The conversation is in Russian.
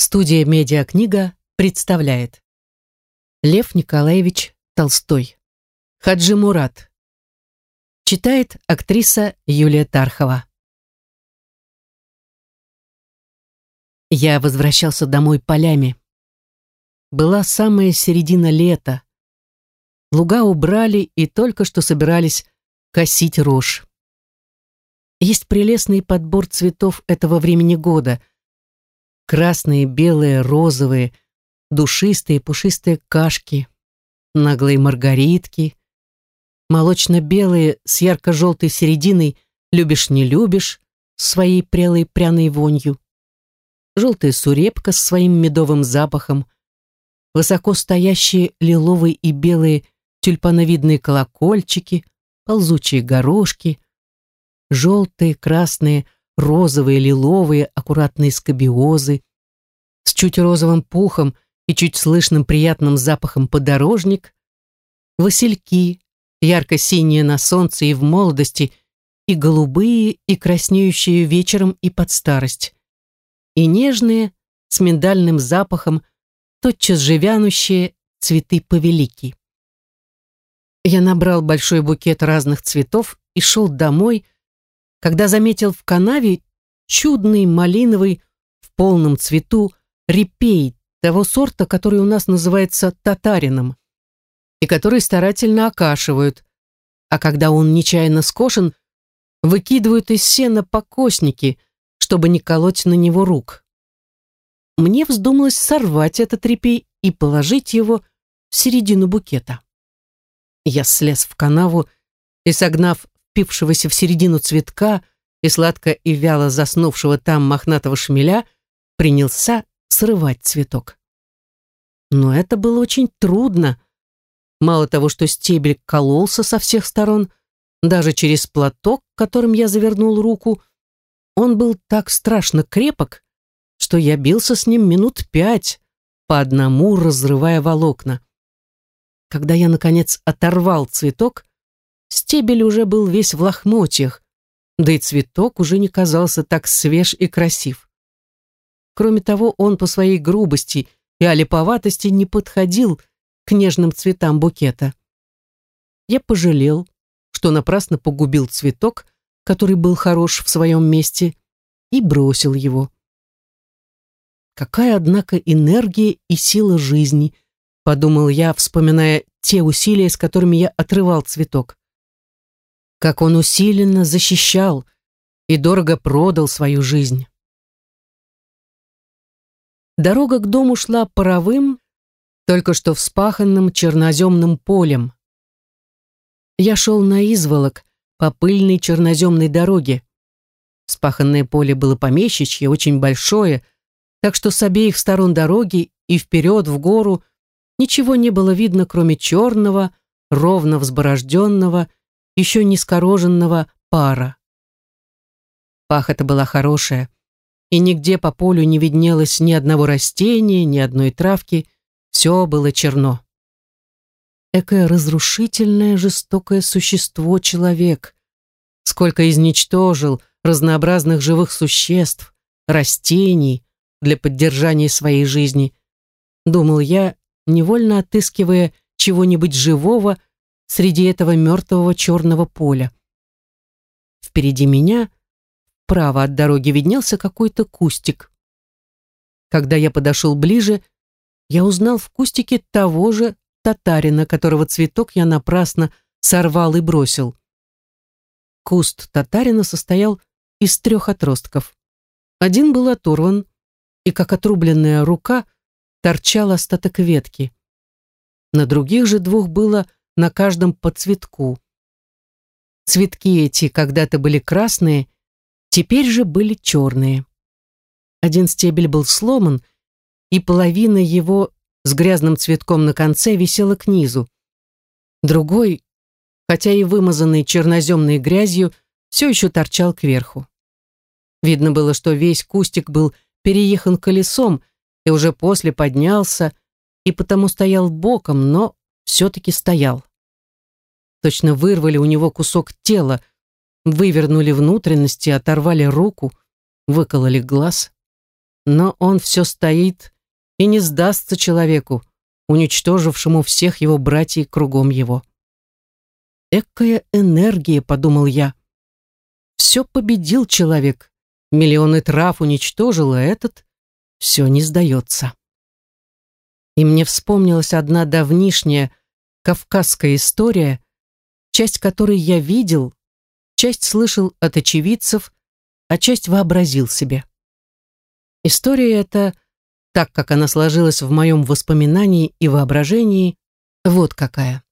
Студия «Медиакнига» представляет Лев Николаевич Толстой. Хаджи Мурат. Читает актриса Юлия Тархова. Я возвращался домой полями. Была самая середина лета. Луга убрали и только что собирались косить рожь. Есть прелестный подбор цветов этого времени года. Красные, белые, розовые, душистые, пушистые кашки, наглые маргаритки, молочно-белые с ярко-желтой серединой «любишь, не любишь» с своей прелой пряной вонью, желтая сурепка с своим медовым запахом, высоко стоящие лиловые и белые тюльпановидные колокольчики, ползучие горошки, желтые, красные, розовые, лиловые, аккуратные скабиозы, с чуть розовым пухом и чуть слышным приятным запахом подорожник, васильки, ярко-синие на солнце и в молодости, и голубые, и краснеющие вечером и под старость, и нежные, с миндальным запахом, тотчас же вянущие цветы повелики. Я набрал большой букет разных цветов и шел домой, когда заметил в канаве чудный малиновый в полном цвету репей того сорта, который у нас называется татарином, и который старательно окашивают, а когда он нечаянно скошен, выкидывают из сена покосники, чтобы не колоть на него рук. Мне вздумалось сорвать этот репей и положить его в середину букета. Я слез в канаву и, согнав впившегося в середину цветка и сладко и вяло заснувшего там мохнатого шмеля, принялся срывать цветок. Но это было очень трудно. Мало того, что стебель кололся со всех сторон, даже через платок, которым я завернул руку, он был так страшно крепок, что я бился с ним минут 5, по одному разрывая волокна. Когда я, наконец, оторвал цветок, стебель уже был весь в лохмотьях, да и цветок уже не казался так свеж и красив. Кроме того, он по своей грубости и олиповатости не подходил к нежным цветам букета. Я пожалел, что напрасно погубил цветок, который был хорош в своем месте, и бросил его. Какая, однако, энергия и сила жизни, подумал я, вспоминая те усилия, с которыми я отрывал цветок. Как он усиленно защищал и дорого продал свою жизнь. Дорога к дому шла паровым, только что вспаханным черноземным полем. Я шел на изволок по пыльной черноземной дороге. Вспаханное поле было помещичье, очень большое, так что с обеих сторон дороги и вперед в гору ничего не было видно, кроме черного, ровно взборожденного, еще не скороженного пара. Пахота была хорошая, и нигде по полю не виднелось ни одного растения, ни одной травки, все было черно. Экое разрушительное, жестокое существо человек, сколько изничтожил разнообразных живых существ, растений для поддержания своей жизни, думал я, невольно отыскивая чего-нибудь живого среди этого мертвого черного поля. Впереди меня, вправо от дороги, виднелся какой-то кустик. Когда я подошел ближе, я узнал в кустике того же татарина, которого цветок я напрасно сорвал и бросил. Куст татарина состоял из 3 отростков. Один был оторван, и как отрубленная рука торчал остаток ветки. На других же 2 было на каждом по цветку. Цветки эти когда-то были красные, теперь же были черные. Один стебель был сломан, и половина его с грязным цветком на конце висела к низу. Другой, хотя и вымазанный черноземной грязью, все еще торчал кверху. Видно было, что весь кустик был переехан колесом и уже после поднялся, и потому стоял боком, но все-таки стоял. Точно вырвали у него кусок тела, вывернули внутренности, оторвали руку, выкололи глаз. но он все стоит и не сдастся человеку, уничтожившему всех его братьев кругом его. «Экая энергия», — подумал я. Все победил человек, миллионы трав уничтожил, а этот все не сдается. И мне вспомнилась одна давнишняя кавказская история, часть которой я видел, часть слышал от очевидцев, а часть вообразил себе. История эта, так как она сложилась в моем воспоминании и воображении, вот какая.